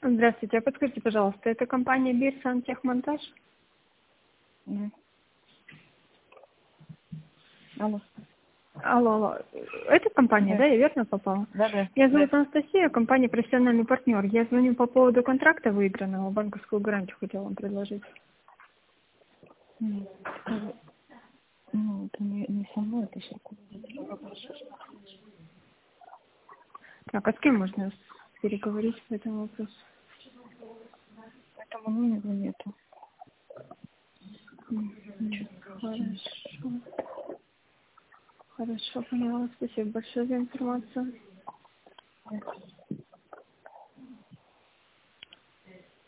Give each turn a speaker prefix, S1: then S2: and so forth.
S1: Здравствуйте, а подскажите, пожалуйста, это компания БИР Сантехмонтаж?
S2: Да. Алло.
S1: Алло. Это компания,
S2: Да.
S1: да? Я верно попала?
S2: Да.
S1: Меня зовут Анастасия, компания «Профессиональный партнер». Я звоню по поводу контракта выигранного, банковскую гарантию хотела вам предложить.
S2: Ну, это не со мной, это все.
S1: Так, а с кем можно переговорить по этому вопросу?
S2: Поэтому номера нету.
S1: Хорошо. Хорошо, поняла. Спасибо большое за информацию.